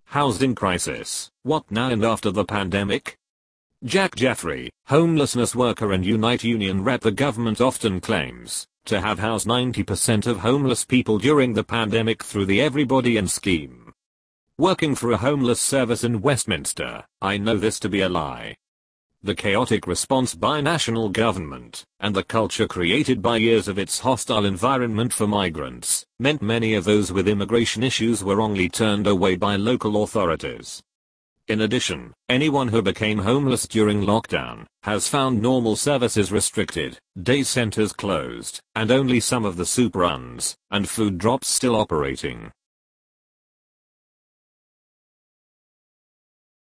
Housing crisis, what now and after the pandemic? Jack Jeffrey, homelessness worker and Unite Union rep. The government often claims to have housed 90% of homeless people during the pandemic through the Everybody In scheme. Working for a homeless service in Westminster, I know this to be a lie. The chaotic response by national government, and the culture created by years of its hostile environment for migrants, meant many of those with immigration issues were wrongly turned away by local authorities. In addition, anyone who became homeless during lockdown has found normal services restricted, day centers closed, and only some of the soup runs and food drops still operating.